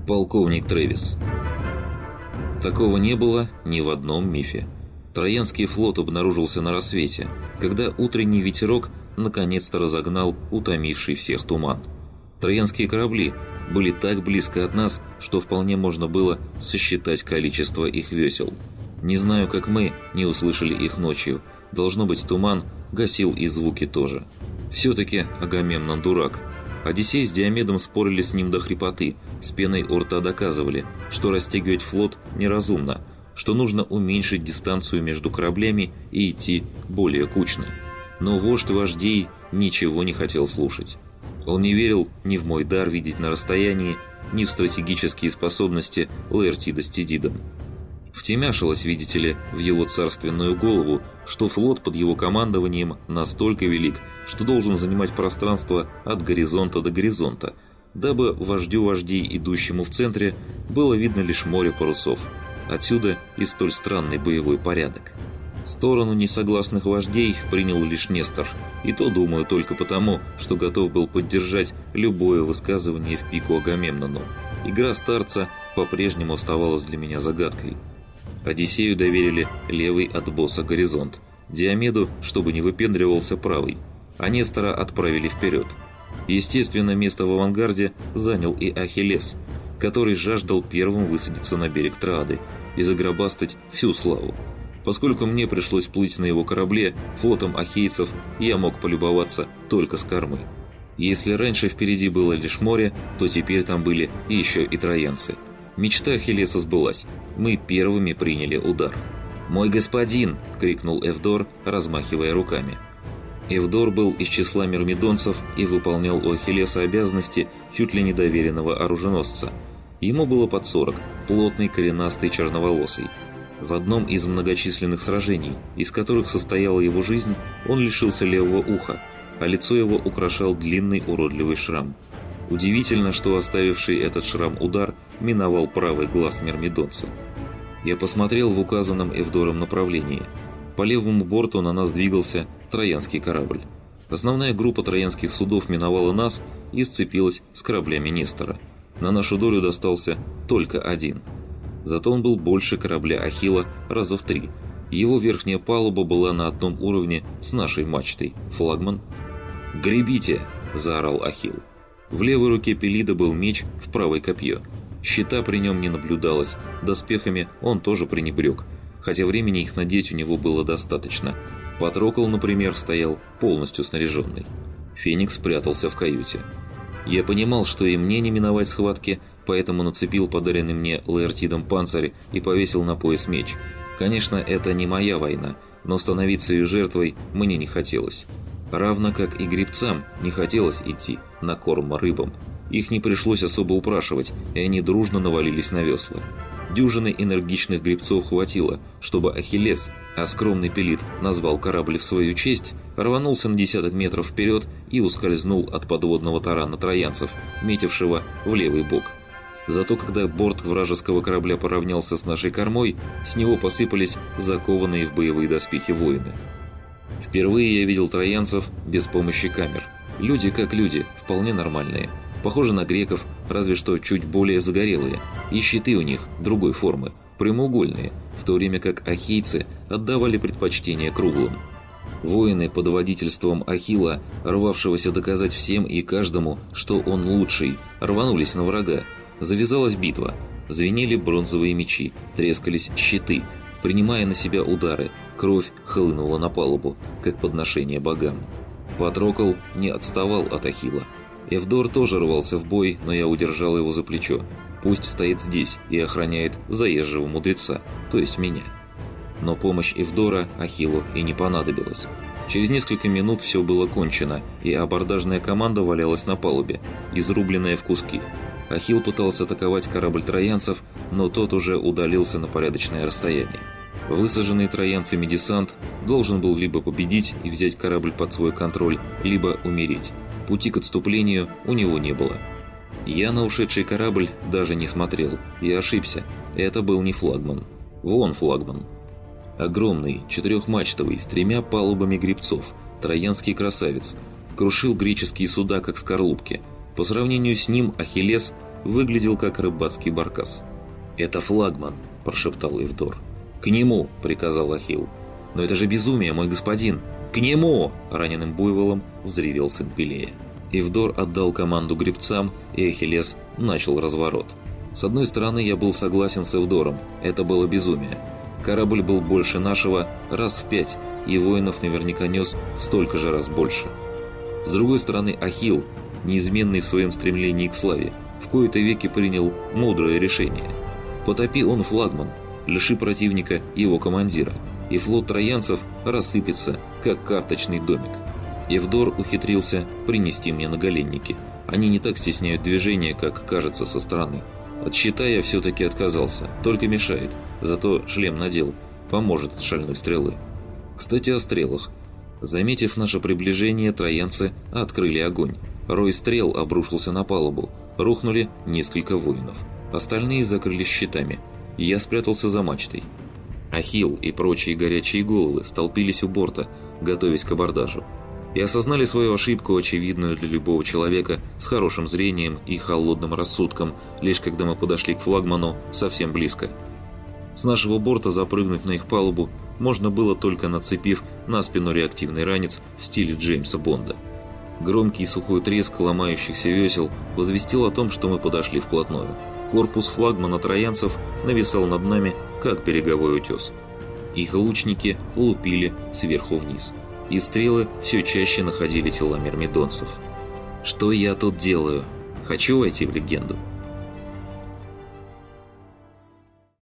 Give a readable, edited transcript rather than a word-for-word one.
Полковник Трэвис. Такого не было ни в одном мифе. Троянский флот обнаружился на рассвете, когда утренний ветерок наконец-то разогнал утомивший всех туман. Троянские корабли были так близко от нас, что вполне можно было сосчитать количество их весел. Не знаю, как мы не услышали их ночью. Должно быть, туман гасил и звуки тоже. Все-таки Агамемнон дурак. Одиссей с Диомедом спорили с ним до хрипоты, с пеной у рта доказывали, что растягивать флот неразумно, что нужно уменьшить дистанцию между кораблями и идти более кучно. Но вождь вождей ничего не хотел слушать. Он не верил ни в мой дар видеть на расстоянии, ни в стратегические способности Лаэртида с Тедидом. Втемяшилось, видите ли, в его царственную голову, что флот под его командованием настолько велик, что должен занимать пространство от горизонта до горизонта, дабы вождю вождей, идущему в центре, было видно лишь море парусов. Отсюда и столь странный боевой порядок. Сторону несогласных вождей принял лишь Нестор, и то, думаю, только потому, что готов был поддержать любое высказывание в пику Агамемнону. Игра старца по-прежнему оставалась для меня загадкой. Одиссею доверили левый от босса горизонт, Диомеду, чтобы не выпендривался, правый, а Нестора отправили вперед. Естественно, место в авангарде занял и Ахиллес, который жаждал первым высадиться на берег Троады и загробастать всю славу. Поскольку мне пришлось плыть на его корабле, флотом ахейцев я мог полюбоваться только с кормы. Если раньше впереди было лишь море, то теперь там были еще и троянцы. Мечта Ахиллеса сбылась. Мы первыми приняли удар. «Мой господин!» – крикнул Эвдор, размахивая руками. Эвдор был из числа мирмидонцев и выполнял у Ахиллеса обязанности чуть ли не доверенного оруженосца. Ему было под 40, плотный, коренастый, черноволосый. В одном из многочисленных сражений, из которых состояла его жизнь, он лишился левого уха, а лицо его украшал длинный уродливый шрам. Удивительно, что оставивший этот шрам удар миновал правый глаз мирмидонца. Я посмотрел в указанном Эвдором направлении. По левому борту на нас двигался троянский корабль. Основная группа троянских судов миновала нас и сцепилась с кораблями Нестора. На нашу долю достался только один. Зато он был больше корабля Ахилла раза в 3. Его верхняя палуба была на одном уровне с нашей мачтой. Флагман. «Гребите!» – заорал Ахилл. В левой руке Пелида был меч, в правой копье. Щита при нем не наблюдалось, доспехами он тоже пренебрег, хотя времени их надеть у него было достаточно. Патрокл, например, стоял полностью снаряженный. Феникс прятался в каюте. Я понимал, что и мне не миновать схватки, поэтому нацепил подаренный мне Лаэртидом панцирь и повесил на пояс меч. Конечно, это не моя война, но становиться ее жертвой мне не хотелось. Равно как и гребцам не хотелось идти на корм рыбам. Их не пришлось особо упрашивать, и они дружно навалились на весла. Дюжины энергичных гребцов хватило, чтобы Ахиллес, а скромный Пелид назвал корабль в свою честь, рванулся на десяток метров вперед и ускользнул от подводного тарана троянцев, метившего в левый бок. Зато когда борт вражеского корабля поравнялся с нашей кормой, с него посыпались закованные в боевые доспехи воины. Впервые я видел троянцев без помощи камер. Люди как люди, вполне нормальные. Похожи на греков, разве что чуть более загорелые. И щиты у них другой формы, прямоугольные, в то время как ахейцы отдавали предпочтение круглым. Воины под водительством Ахилла, рвавшегося доказать всем и каждому, что он лучший, рванулись на врага. Завязалась битва. Звенели бронзовые мечи, трескались щиты, принимая на себя удары. Кровь хлынула на палубу, как подношение богам. Патрокл не отставал от Ахилла. Эвдор тоже рвался в бой, но я удержал его за плечо. Пусть стоит здесь и охраняет заезжего мудреца, то есть меня. Но помощь Эвдора Ахиллу и не понадобилась. Через несколько минут все было кончено, и абордажная команда валялась на палубе, изрубленная в куски. Ахилл пытался атаковать корабль троянцев, но тот уже удалился на порядочное расстояние. Высаженный троянцами десант должен был либо победить и взять корабль под свой контроль, либо умереть. Пути к отступлению у него не было. Я на ушедший корабль даже не смотрел и ошибся. Это был не флагман. Вон флагман. Огромный, четырехмачтовый, с 3 палубами гребцов, троянский красавец. Крушил греческие суда, как скорлупки. По сравнению с ним Ахиллес выглядел как рыбацкий баркас. «Это флагман», – прошептал Ивдор. «К нему!» – приказал Ахилл. «Но это же безумие, мой господин!» «К нему!» – раненым буйволом взревел сын Пелея. Ивдор отдал команду гребцам, и Ахиллес начал разворот. С одной стороны, я был согласен с Ивдором, это было безумие. Корабль был больше нашего раз в 5, и воинов наверняка нес в столько же раз больше. С другой стороны, Ахилл, неизменный в своем стремлении к славе, в кои-то веки принял мудрое решение. Потопи он флагман, лиши противника его командира, и флот троянцев рассыпется, как карточный домик. Ивдор ухитрился принести мне наголенники. Они не так стесняют движения, как кажется со стороны. От щита я все-таки отказался, только мешает, зато шлем надел, поможет от шальной стрелы. Кстати, о стрелах. Заметив наше приближение, троянцы открыли огонь. Рой стрел обрушился на палубу, рухнули несколько воинов. Остальные закрылись щитами. Я спрятался за мачтой. Ахилл и прочие горячие головы столпились у борта, готовясь к абордажу. И осознали свою ошибку, очевидную для любого человека с хорошим зрением и холодным рассудком, лишь когда мы подошли к флагману совсем близко. С нашего борта запрыгнуть на их палубу можно было, только нацепив на спину реактивный ранец в стиле Джеймса Бонда. Громкий сухой треск ломающихся весел возвестил о том, что мы подошли вплотную. Корпус флагмана троянцев нависал над нами, как береговой утес. Их лучники лупили сверху вниз, и стрелы все чаще находили тела мирмидонцев. Что я тут делаю? Хочу войти в легенду?